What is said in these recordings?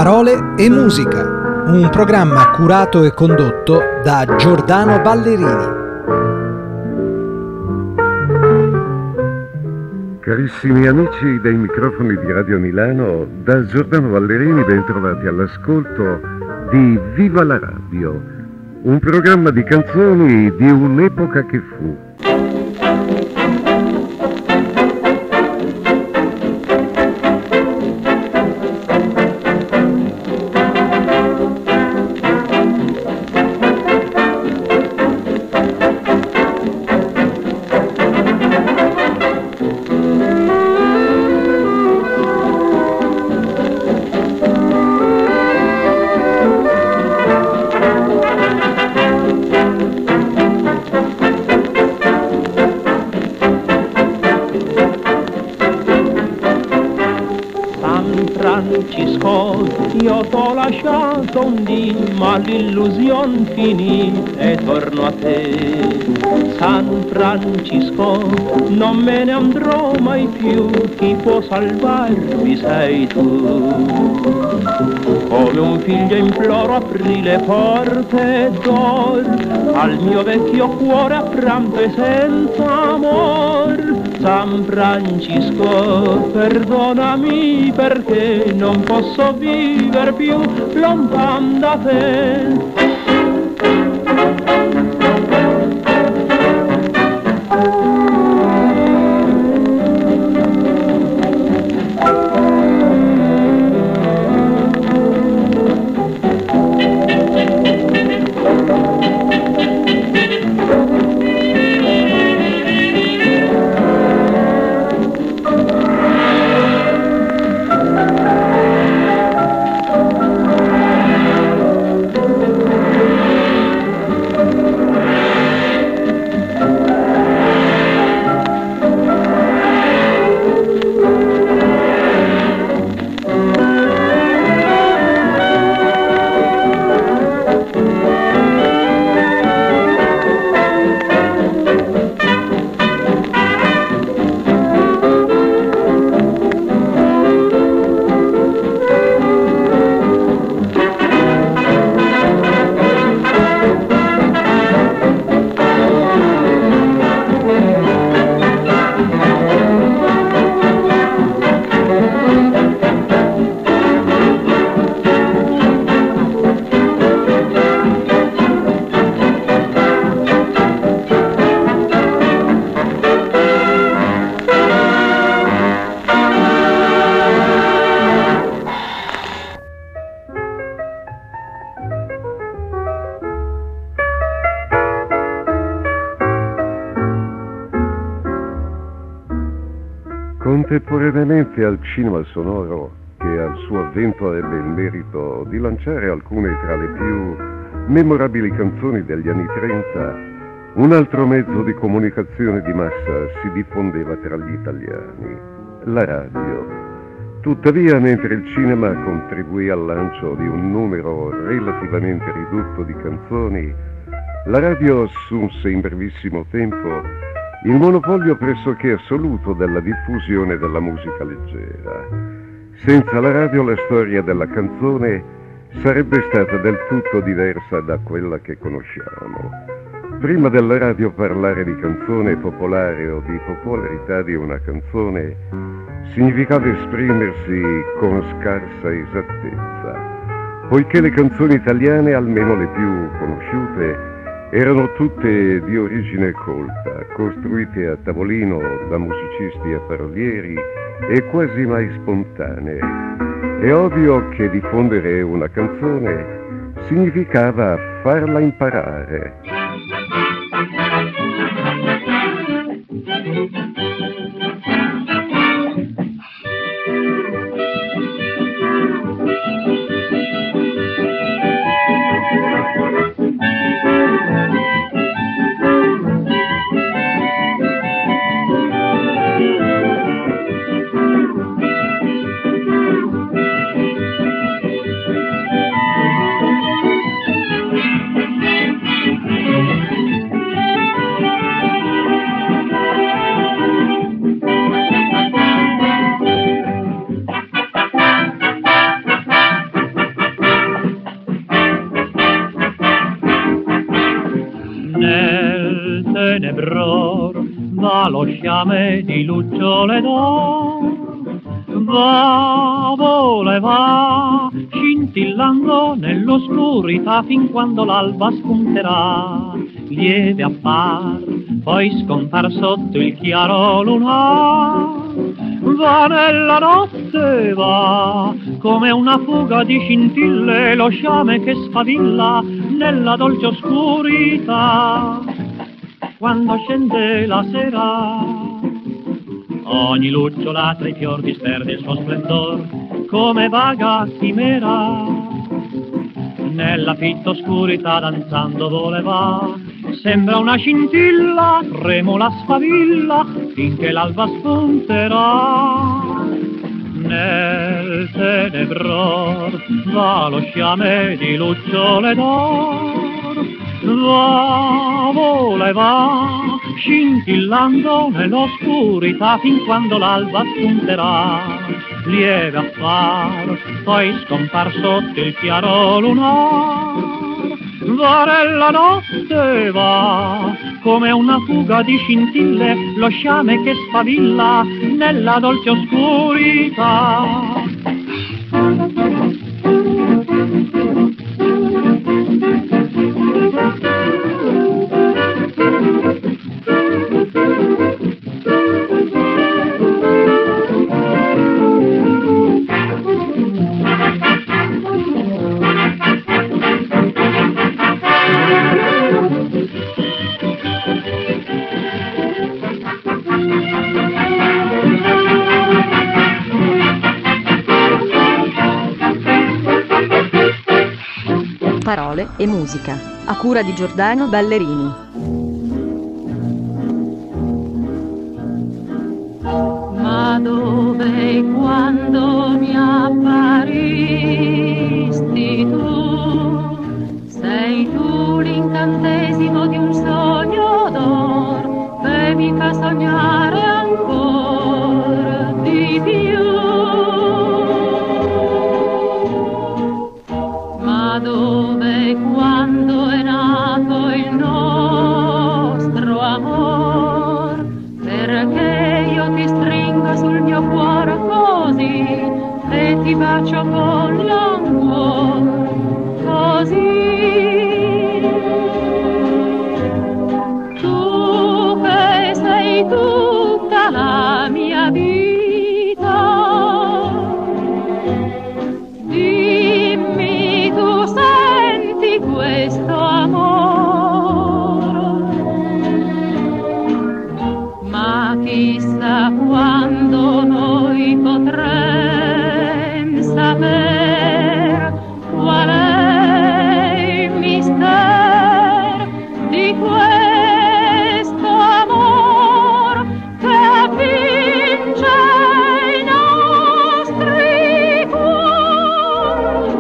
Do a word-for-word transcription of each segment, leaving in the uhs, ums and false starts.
Parole e musica, un programma curato e condotto da Giordano Ballerini. Carissimi amici dei microfoni di Radio Milano, da Giordano Ballerini ben trovati all'ascolto di Viva la Radio, un programma di canzoni di un'epoca che fu. Io t'ho lasciato un dì, ma l'illusion finì e torno a te. San Francisco, non me ne andrò mai più, chi può salvarmi sei tu. Come un figlio imploro apri le porte d'or al mio vecchio cuore a pranto e senza amor. San Francisco, perdonami perché non posso vivere più lontano da te. Contemporaneamente al cinema sonoro, che al suo avvento ebbe il merito di lanciare alcune tra le più memorabili canzoni degli anni trenta, un altro mezzo di comunicazione di massa si diffondeva tra gli italiani, la radio. Tuttavia, mentre il cinema contribuì al lancio di un numero relativamente ridotto di canzoni, la radio assunse in brevissimo tempo il monopolio pressoché assoluto della diffusione della musica leggera. Senza la radio la storia della canzone sarebbe stata del tutto diversa da quella che conosciamo. Prima della radio parlare di canzone popolare o di popolarità di una canzone significava esprimersi con scarsa esattezza, poiché le canzoni italiane, almeno le più conosciute, erano tutte di origine colta, costruite a tavolino da musicisti e parolieri e quasi mai spontanee. È ovvio che diffondere una canzone significava farla imparare. fior, va lo sciame di lucciole d'oro. Va, vola e va, scintillando nell'oscurità fin quando l'alba spunterà. Lieve appar, poi scompar sotto il chiaro lunar. Va nella notte, va, come una fuga di scintille, lo sciame che sfavilla nella dolce oscurità. Quando scende la sera, ogni lucciola tra i fior disperde il suo splendor, come vaga chimera. Nella fitta oscurità danzando vola e va, sembra una scintilla, tremola sfavilla, finché l'alba spunterà. Nel tenebror va lo sciame di lucciole d'oro. Va, vola e va, scintillando nell'oscurità fin quando l'alba spunterà. Lieve affar, poi scompar sotto il chiaro lunar. Va nella notte, va, come una fuga di scintille, lo sciame che sfavilla nella dolce oscurità. Parole e musica, a cura di Giordano Ballerini. Ma dove e quando mi apparisti tu? Sei tu l'incantesimo di un sogno d'or che mi fa sognare ancora di più. Ma dove e quando è nato il nostro amor? Perché io ti stringo sul mio cuore così e ti bacio con l'amor così. Tu che sei tutta la mia vita, dimmi tu senti questo amore, ma chissà quando noi potremo sapere qual è il mistero di questo amor che avvince i nostri cuori.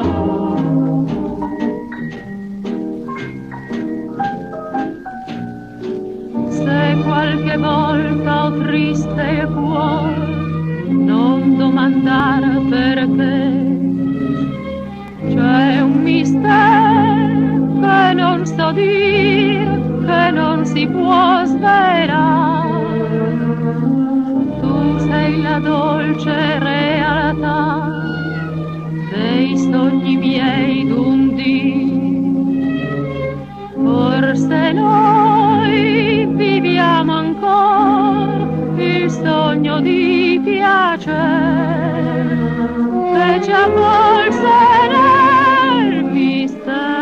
Se qualche volta ho triste il cuore, non domandare perché, c'è un mistero che non so dire, che non si può svelare. Tu sei la dolce realtà dei sogni miei d'un dì. Forse noi viviamo ancora il sogno di piacere che ci avvolse nel mistero.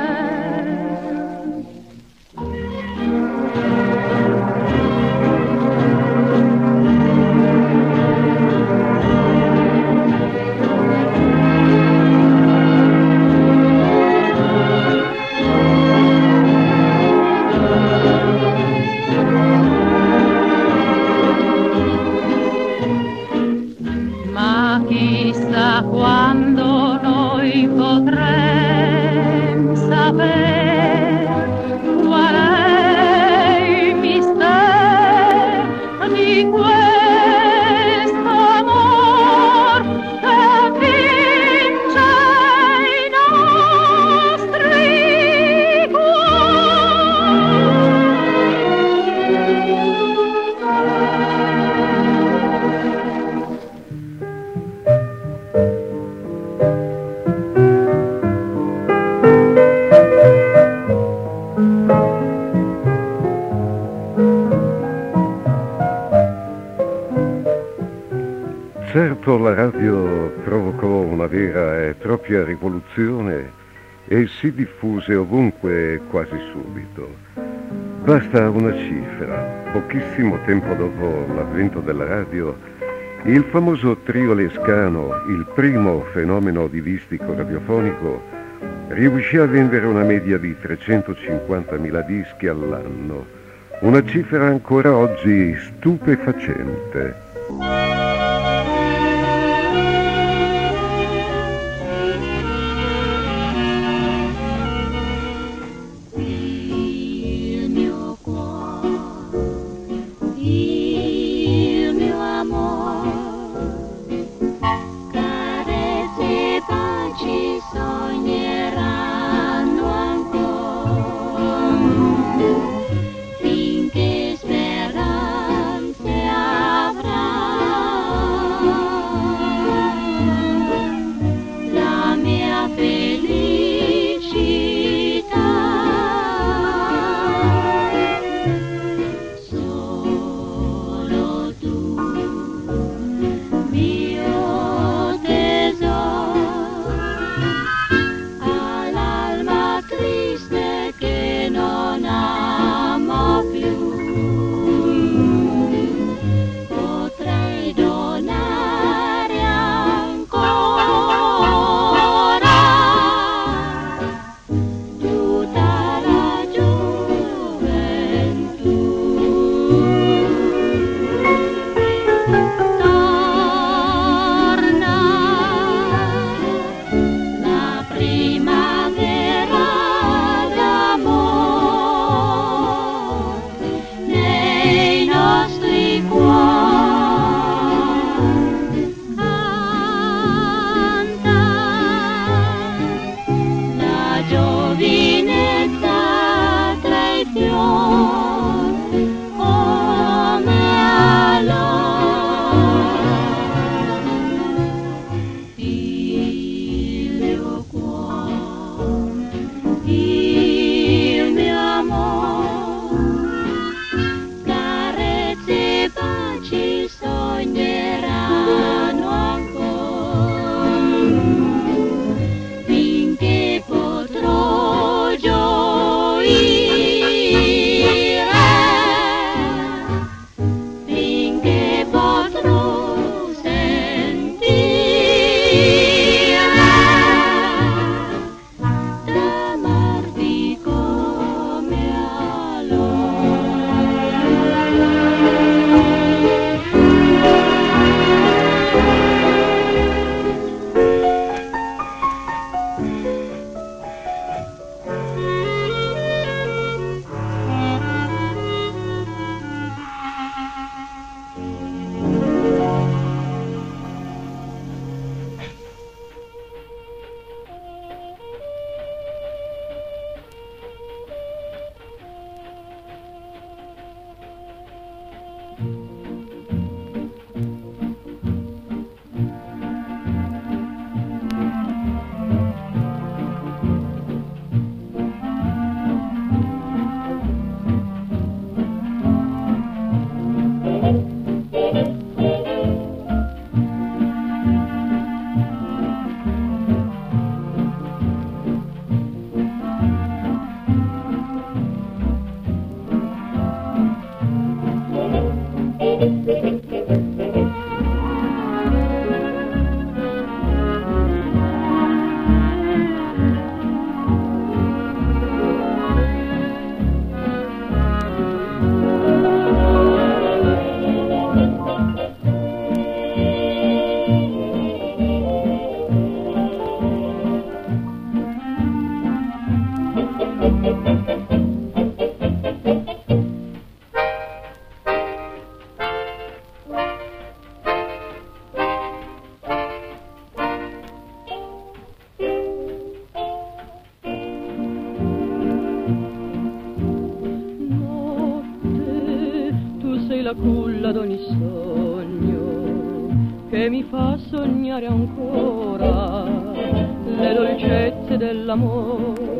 Ma chissà quando noi potremo sapere qual è il mistero di questo amor che avvince i nostri cuori. Certo, la radio provocò una vera e propria rivoluzione e si diffuse ovunque quasi subito. Basta una cifra. Pochissimo tempo dopo l'avvento della radio, il famoso trio Lescano, il primo fenomeno divistico radiofonico, riuscì a vendere una media di trecentocinquantamila dischi all'anno, una cifra ancora oggi stupefacente. la culla d'ogni sogno che mi fa sognare ancora le dolcezze dell'amore.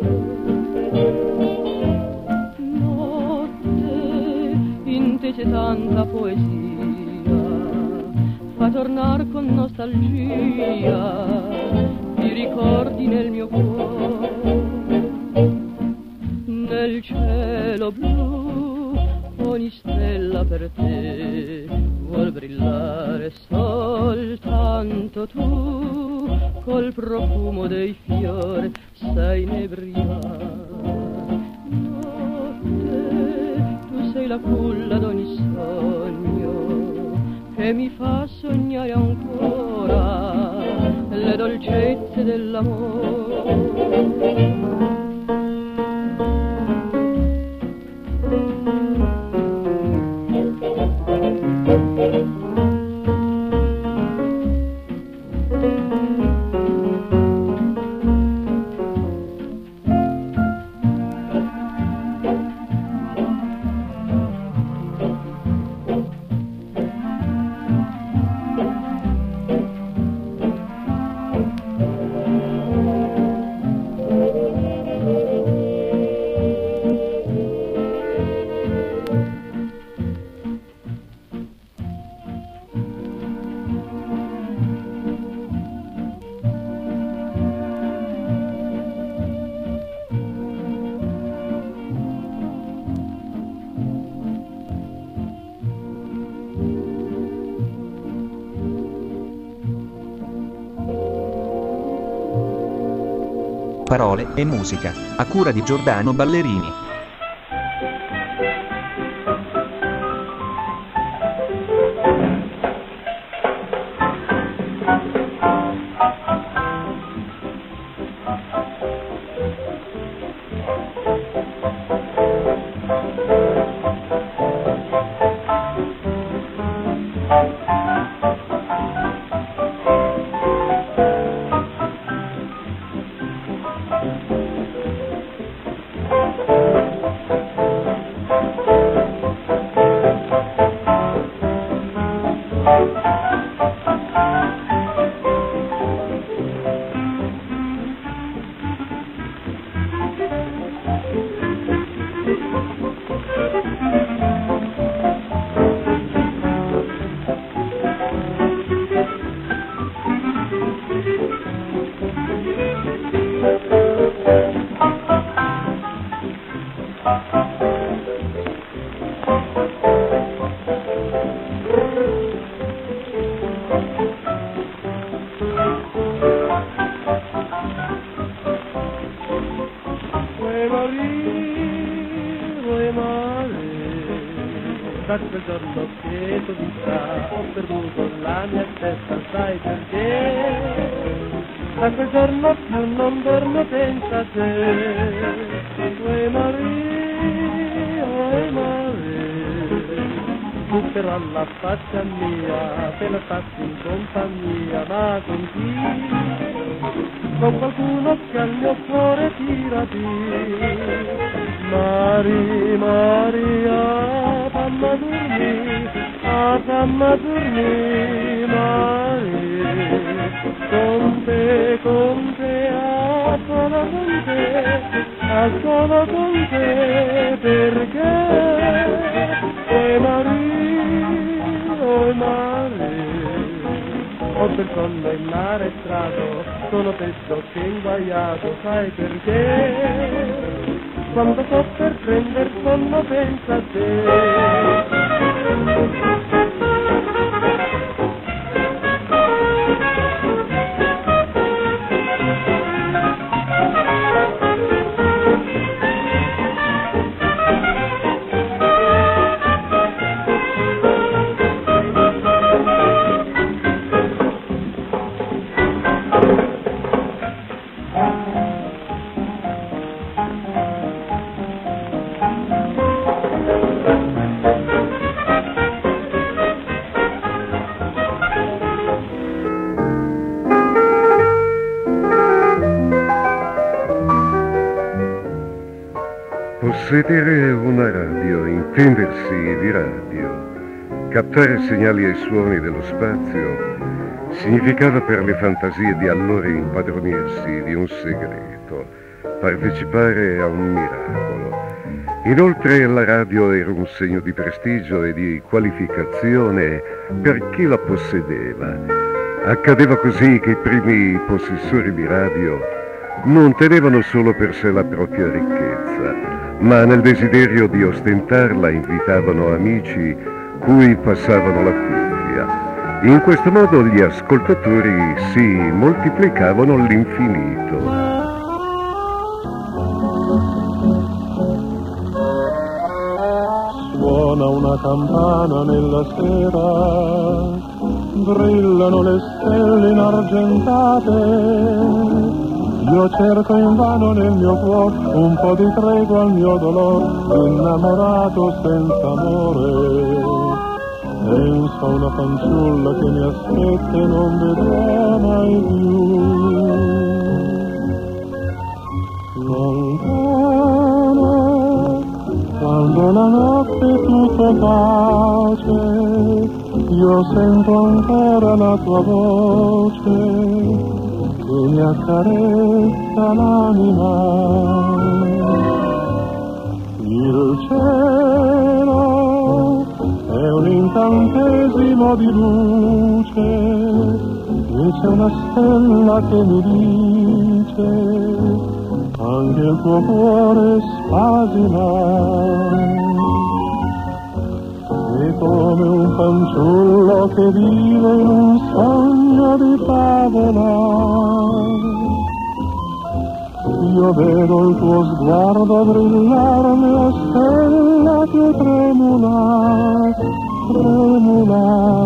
Notte intese tanta poesia, fa tornar con nostalgia i ricordi nel mio cuore. Nel cielo blu ogni stella per te vuol brillare, soltanto tu col profumo dei fiori sai inebriare. Notte, tu sei la culla d'ogni sogno che mi fa sognare ancora le dolcezze dell'amore. Parole e musica, a cura di Giordano Ballerini. Da quel giorno che tu vita ho perduto la mia testa, sai perché? Da quel giorno più non dormo senza te. Uè Maria, uè Maria, butterò la faccia mia, te la faccio in compagnia, ma con chi? Con qualcuno che al mio cuore tira di. Maria, Maria, fammi dormire, ah, fammi dormire, Maria, con te, con te, ah, solo con te, ah, solo con te, perché, oh Maria, oh Maria, ho per collo il mare strato, sono peggio che inguaiato, sai perché? Quando sto per prender sonno pensa a te. Possedere una radio, intendersi di radio, captare segnali e suoni dello spazio, significava per le fantasie di allora impadronirsi di un segreto, partecipare a un miracolo. Inoltre la radio era un segno di prestigio e di qualificazione per chi la possedeva. Accadeva così che i primi possessori di radio non tenevano solo per sé la propria ricchezza, ma nel desiderio di ostentarla invitavano amici cui passavano la cuffia. In questo modo gli ascoltatori si moltiplicavano all'infinito. Suona una campana nella sera, brillano le stelle inargentate. Io cerco invano nel mio cuore un po' di tregua al mio dolore, innamorato senza amore. Penso a una fanciulla che mi aspetta e non vedrò mai più. Lontano, quando la notte è tutto pace, io sento ancora la tua voce che mi accarezza l'anima. Il cielo è un incantesimo di luce e c'è una stella che mi dice anche il tuo cuore spasima. E come un fanciullo che vive in un sogno di favola, io vedo il tuo sguardo brillare nella stella che tremula, tremula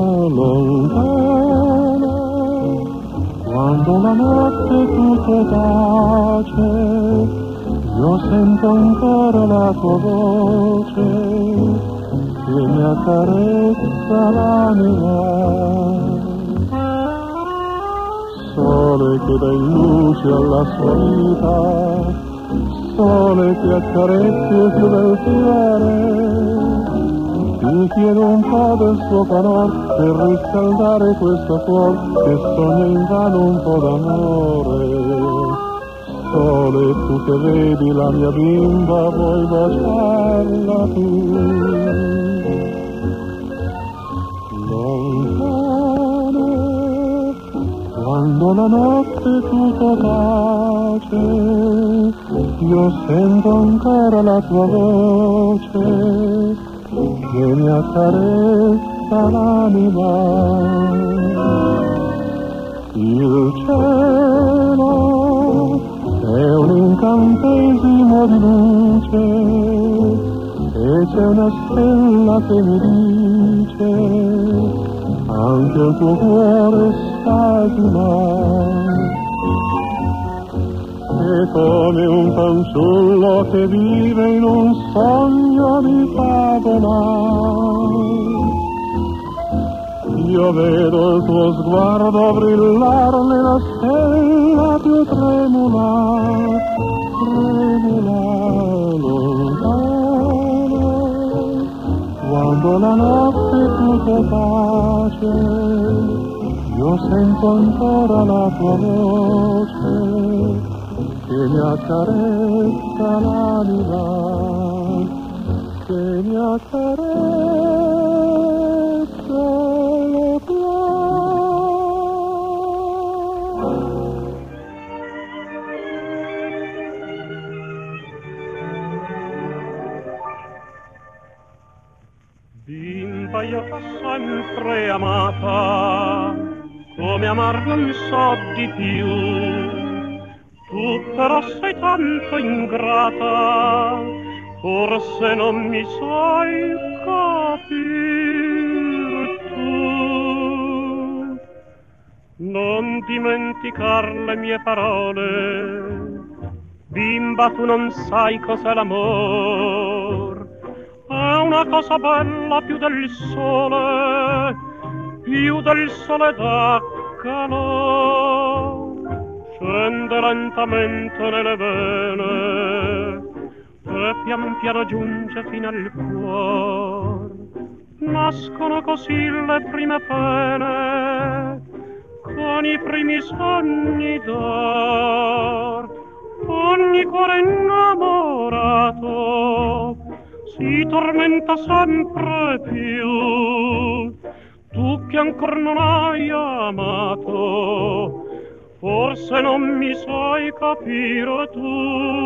lontana. Quando la notte è tutto tace, io sento ancora la tua voce che mi accarezza l'anima. Sole che dai luce alla sua vita, sole che accarezzi il più del fiore, ti chiedo un po' del suo calore per riscaldare questo cuore che sogna invano un po' d'amore. Sole, tu che vedi la mia bimba, vuoi baciarla tu? Lontano, quando la notte è tutto pace, io sento ancora la tua voce che mi accarezza l'anima. Il cielo è un incantesimo di luce e c'è una stella che mi dice anche il tuo cuore spasima. E come un fanciullo che vive in un sogno di favola, io vedo il tuo sguardo brillare nella stella più tremula, tremula lontana. Quando la notte è tutto pace, io sento ancora la tua voce che mi accarezza l'anima, che mi accarezza le Bimba, io t'ho sempre amata, come amar non so di più. Tu però sei tanto ingrata, forse non mi sai capir tu. Non dimenticar le mie parole, bimba, tu non sai cos'è l'amor. È una cosa bella più del sole, più del sole da calore. Scende lentamente nelle vene e pian piano giunge fino al cuore. Nascono così le prime pene con i primi sogni d'or. Ogni cuore innamorato si tormenta sempre più. Tu che ancora non hai amato, forse non mi sai capire tu.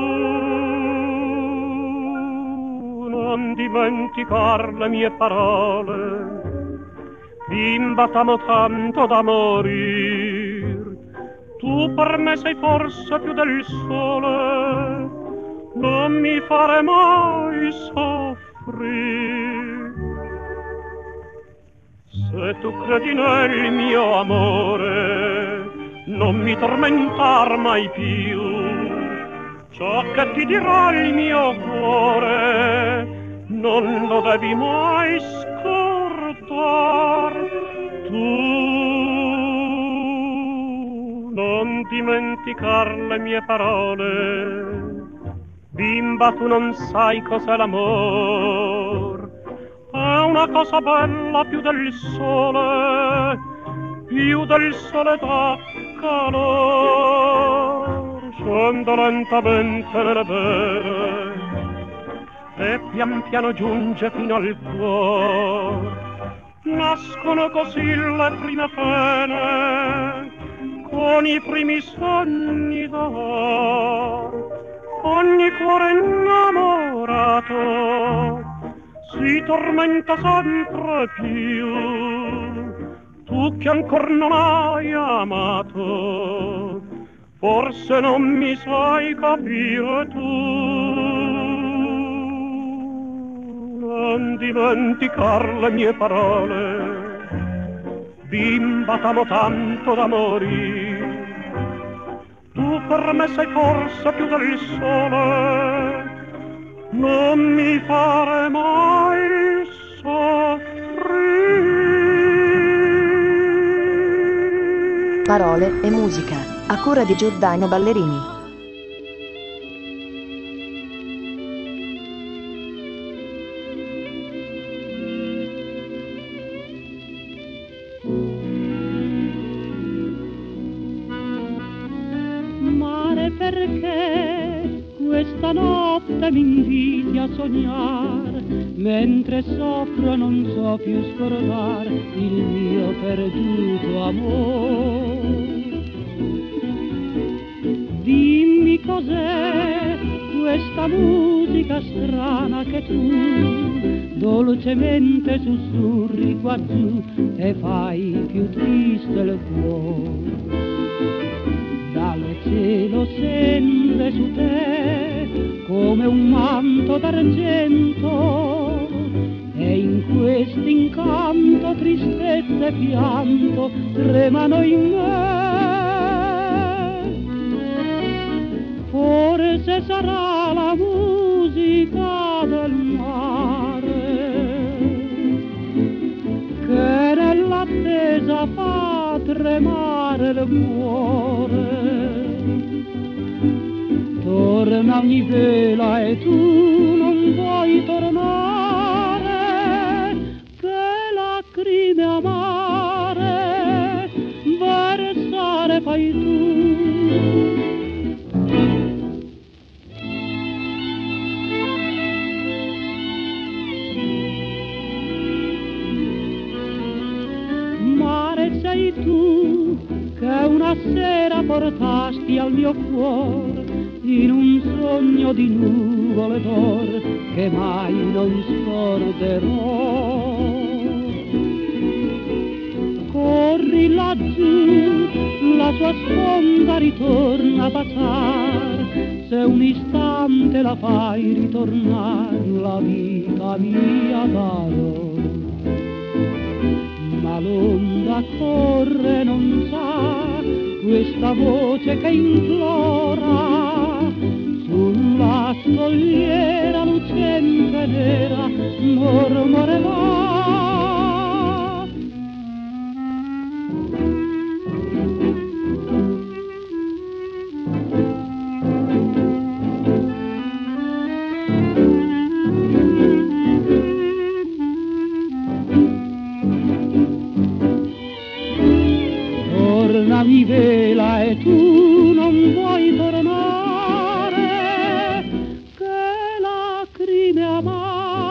Non dimenticar le mie parole, bimba t'amo tanto da morir. Tu per me sei forse più del sole, non mi fare mai soffrire. Se tu credi nel mio amore, non mi tormentar mai più. Ciò che ti dirà il mio cuore, non lo devi mai scordar. Tu non dimenticar le mie parole, bimba tu non sai cos'è l'amor. È una cosa bella più del sole, più del sole da calor. Scende lentamente nelle vene e pian piano giunge fino al cuore. Nascono così le prime pene, con i primi sogni d'amor. Ogni cuore innamorato si tormenta sempre più. Tu che ancora non hai amato, forse non mi sai capire tu. Non dimenticar le mie parole, bimba t'amo tanto da morire. Tu per me sei forse più del sole, non mi fare mai soffrire. Parole e musica, a cura di Giordano Ballerini. Mare, perché questa notte mi inviti a sognar, mentre soffro non so più scordar il mio perduto amor. Dimmi cos'è questa musica strana che tu dolcemente sussurri qua giù e fai più triste il cuore. Dal cielo scende su te come un manto d'argento, e in quest'incanto tristezza e pianto tremano in me. Forse sarà la musica del mare che nell'attesa fa tremare il cuore. Torna ogni vela e tu non vuoi tornare, che lacrime amare versare fai tu. Mare, sei tu che una sera portasti al mio cuore in un sogno di nuvole d'or che mai non scorderò. Corri laggiù, la tua sponda ritorna a baciar, se un istante la fai ritornare la vita mia darò. Ma l'onda corre, non sa questa voce che implora, sulla scogliera lucente nera mormorerà. Mi vela e tu non vuoi tornare, che lacrime amare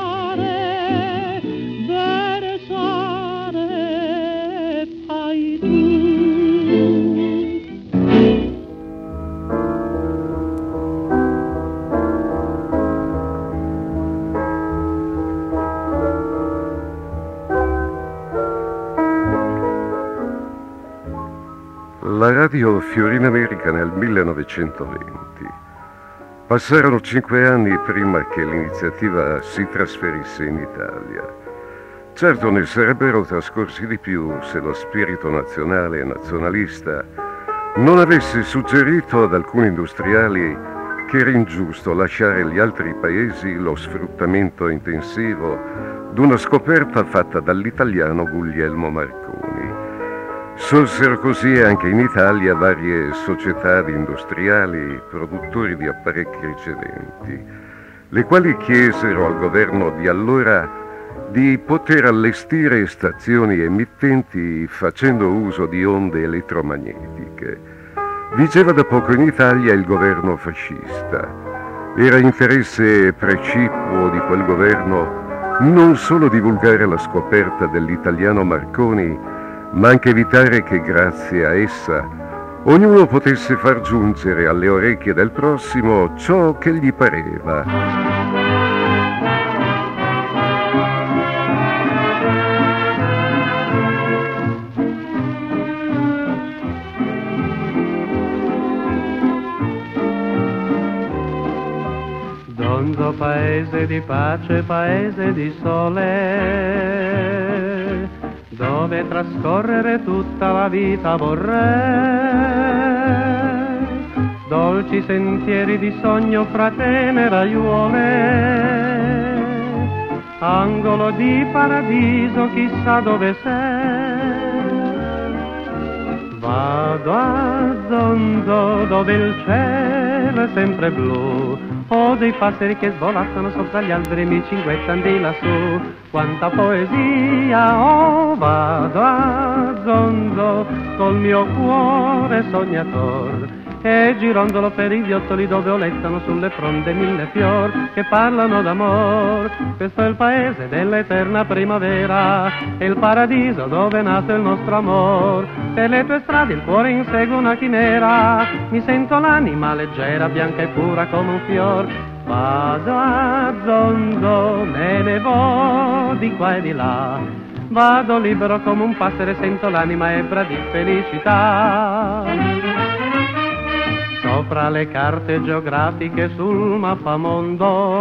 alla radio Fiori in America nel millenovecentoventi. Passarono cinque anni prima che l'iniziativa si trasferisse in Italia. Certo, ne sarebbero trascorsi di più se lo spirito nazionale e nazionalista non avesse suggerito ad alcuni industriali che era ingiusto lasciare agli altri paesi lo sfruttamento intensivo d'una scoperta fatta dall'italiano Guglielmo Marconi. Sorsero così anche in Italia varie società di industriali produttori di apparecchi riceventi, le quali chiesero al governo di allora di poter allestire stazioni emittenti facendo uso di onde elettromagnetiche. Vigeva da poco in Italia il governo fascista. Era interesse precipuo di quel governo non solo divulgare la scoperta dell'italiano Marconi, ma anche evitare che grazie a essa ognuno potesse far giungere alle orecchie del prossimo ciò che gli pareva. Donzo paese di pace, paese di sole, dove trascorrere tutta la vita vorrei, dolci sentieri di sogno fra tenere aiuole, angolo di paradiso chissà dove sei. Vado a Zonzo dove il cielo è sempre blu, ho dei passeri che svolazzano sopra gli alberi, mi cinguettano di lassù. Quanta poesia, oh, vado a Zonzo col mio cuore sognator, e girondolo per i viottoli dove olettano sulle fronde mille fior che parlano d'amor. Questo è il paese dell'eterna primavera, è il paradiso dove è nato il nostro amor. Per le tue strade il cuore insegue una chimera, mi sento l'anima leggera, bianca e pura come un fior. Vado a Zonzo, me ne vo di qua e di là, vado libero come un passero e sento l'anima ebra di felicità. Sopra le carte geografiche sul mappamondo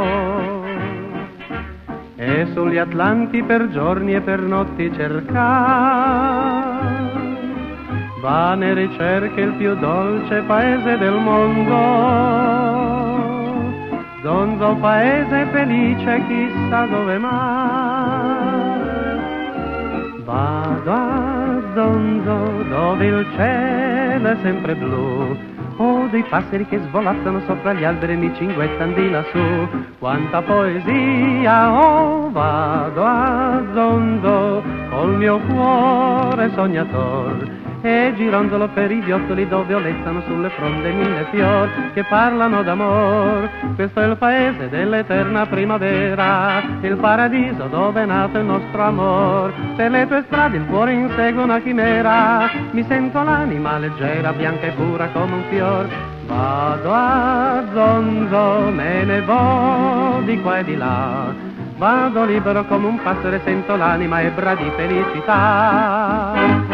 e sugli atlanti per giorni e per notti cercar, vane ricerche il più dolce paese del mondo. Zonzo paese felice chissà dove mai. Vado a Zonzo dove il cielo è sempre blu, ho dei passeri che svolazzano sopra gli alberi e mi cinguettano di lassù. Quanta poesia, oh, vado a Zonzo col mio cuore sognator, e girondolo per i viottoli dove olettano sulle fronde mille fior che parlano d'amor. Questo è il paese dell'eterna primavera, il paradiso dove è nato il nostro amor. Per le tue strade il cuore insegue una chimera, mi sento l'anima leggera, bianca e pura come un fior. Vado a Zonzo, me ne vo di qua e di là, vado libero come un passero e sento l'anima ebra di felicità.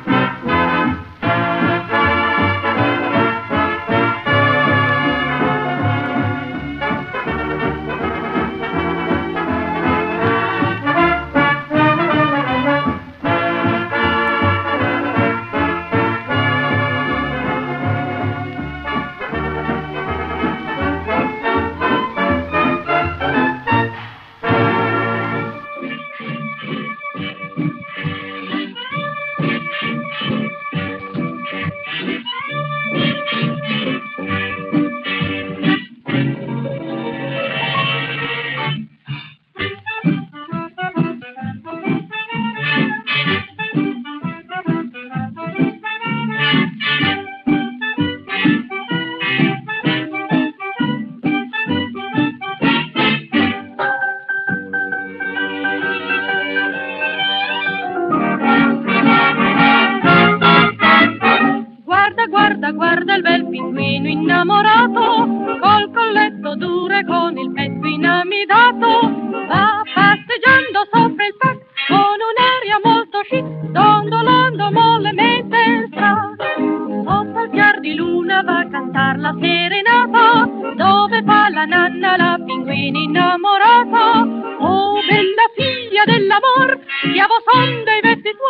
Guarda il bel pinguino innamorato, col colletto duro e con il petto inamidato, va passeggiando sopra il prato con un'aria molto chic, dondolando mollemente il strato.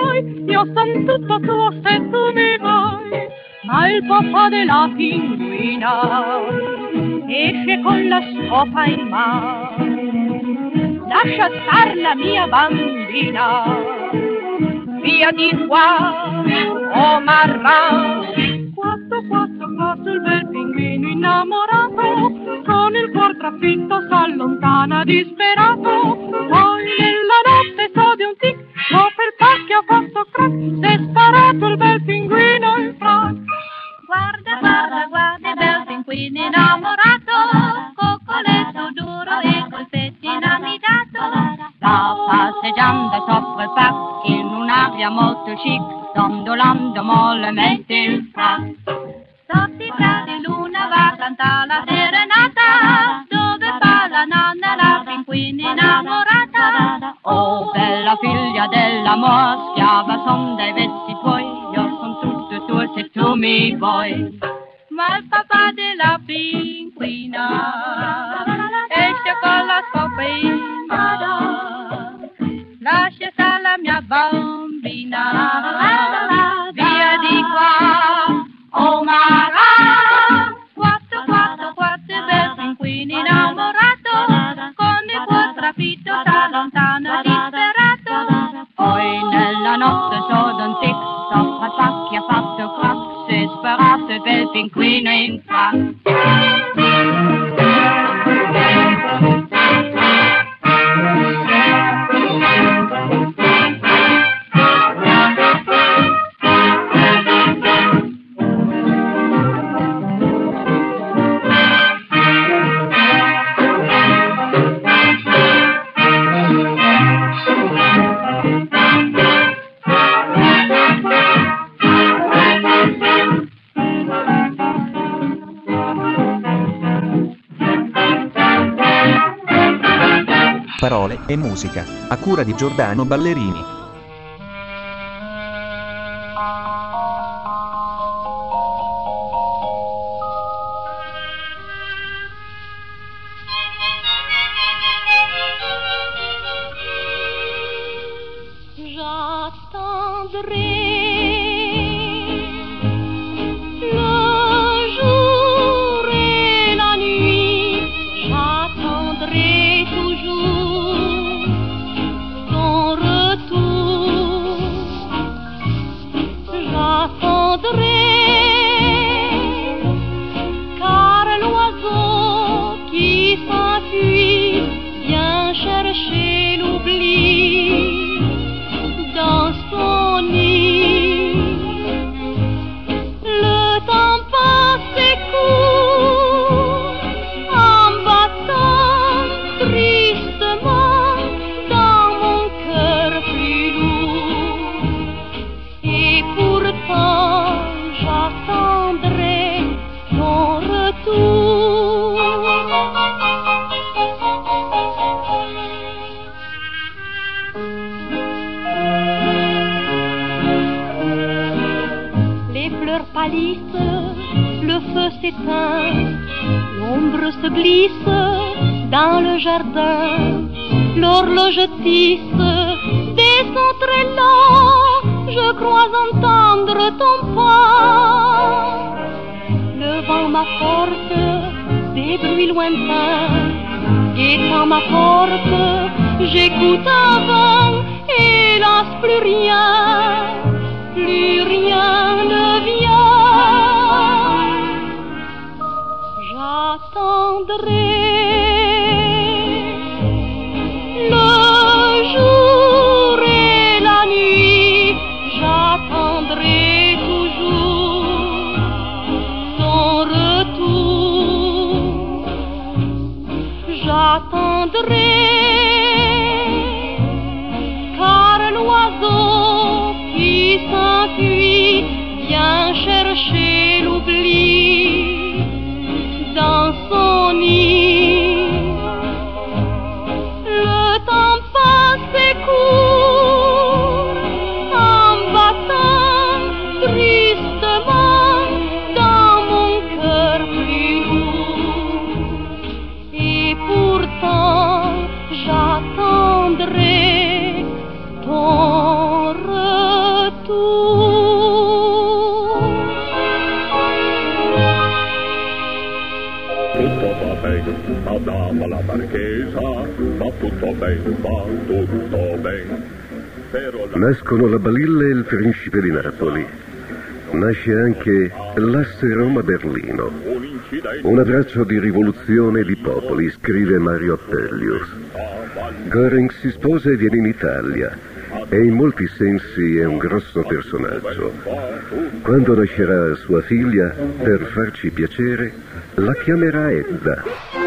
vuoi, io son tutto tuo se tu mi vuoi. Ma il papà della pinguina esce con la scopa in mano. Lascia star la mia bambina, via di qua, oh marrà. Quattro, quattro, quattro, il bel pinguino innamorato, con il cuor trafitto s'allontana disperato. Poi nella notte so di un tic, dopo il pacchio ha fatto crack, s'è sparato il bel pinguino in frac. Guarda, guarda, guarda il bel pinguino innamorato, coccoletto duro e col pettine amidato. Sta passeggiando sopra il frac in un'aria molto chic, dondolando mollemente il frac. Sotto i prati luna va a cantare la serenata, dove fa la nonna la pinguina innamorata. Oh bella figlia dell'amor, schiava son dei vesti tuoi, io son tutto tuo se tu mi vuoi. Ma il papà della pinguina esce con la scopa in mano, lascia stare la mia bambina, via di qua, oh marà. Quattro, quattro, quattro, bel pinguino innamorato, con il cuore trafitto s'allontana disperato. Poi nella notte solo un tic, sopra il pacchi ha fatto crack, si è sparato il bel pinguino in frac. Parole e musica, a cura di Giordano Ballerini. Le feu s'éteint, l'ombre se glisse dans le jardin, l'horloge tisse des sons très lents, je crois entendre ton pas. Le vent m'apporte des bruits lointains, guettant ma porte, j'écoute un vent, hélas plus rien, plus rien ne vient. J'attendrai le jour et la nuit, j'attendrai toujours son retour. J'attendrai car l'oiseau Madama la marchesa, va tutto bene, va tutto bene. Però la... Nascono la Balilla e il Principe di Napoli. Nasce anche l'asse Roma-Berlino. Un abbraccio di rivoluzione e di popoli, scrive Mario Appellius. Göring si sposa e viene in Italia e in molti sensi è un grosso personaggio. Quando nascerà sua figlia, per farci piacere, la chiamerà Edda.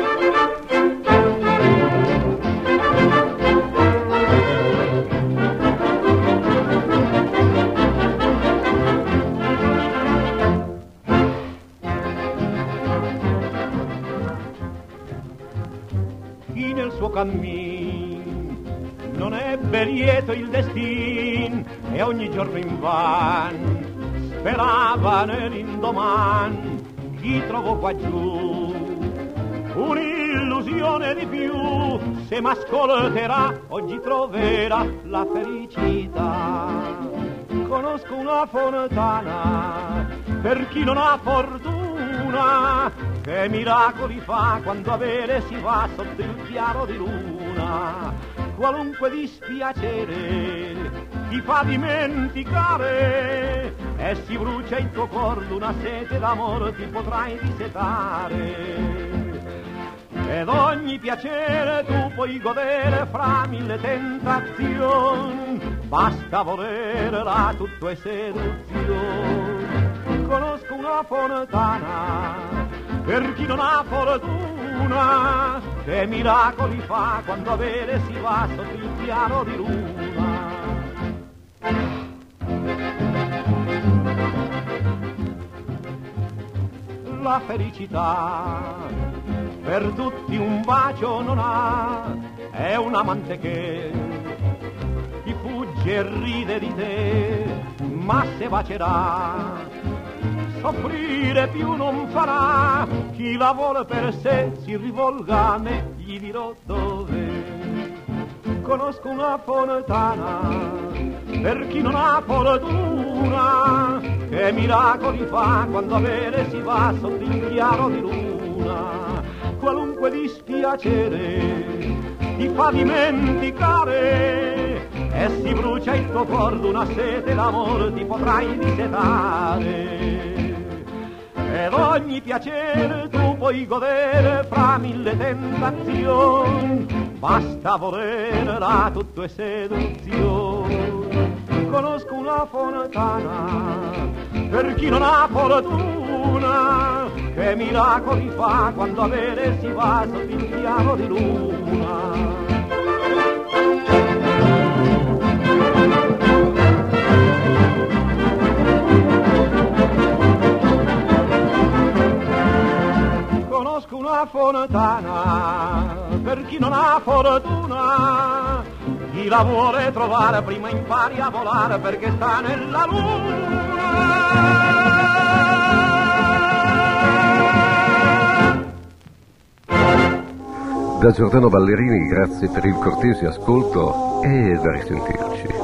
Chi nel suo cammin non ebbe lieto il destin e ogni giorno invan sperava nell'indoman. Chi trovò qua giù un'illusione di più, se m'ascolterà oggi troverà la felicità. Conosco una fontana per chi non ha fortuna, che miracoli fa quando a bere si va sotto il chiaro di luna. Qualunque dispiacere ti fa dimenticare e si brucia il tuo cuore d'una sete d'amore ti potrai dissetare. Ed ogni piacere tu puoi godere fra mille tentazioni, basta volere là tutto è seduzione. Conosco una fontana per chi non ha fortuna, che miracoli fa quando a bere si va sotto il chiaro di luna. La felicità per tutti un bacio non ha, è un amante che ti fugge e ride di te, ma se bacerà soffrire più non farà. Chi la vuole per sé si rivolga a me, gli dirò dove. Conosco una fontana per chi non ha fortuna, che miracoli fa quando a bere si va sotto il chiaro di luna. Qualunque dispiacere ti fa dimenticare e si brucia il tuo cuore d'una sete d'amore ti potrai dissetare. Ed ogni piacere tu puoi godere fra mille tentazioni, basta volere là tutto è seduzione. Conosco una fontana per chi non ha fortuna, che miracoli fa quando a bere si va sotto il chiaro di luna. Conosco una fontana per chi non ha fortuna, chi la vuole trovare prima impari a volare perché sta nella luna. Da Giordano Ballerini, grazie per il cortese ascolto e da risentirci.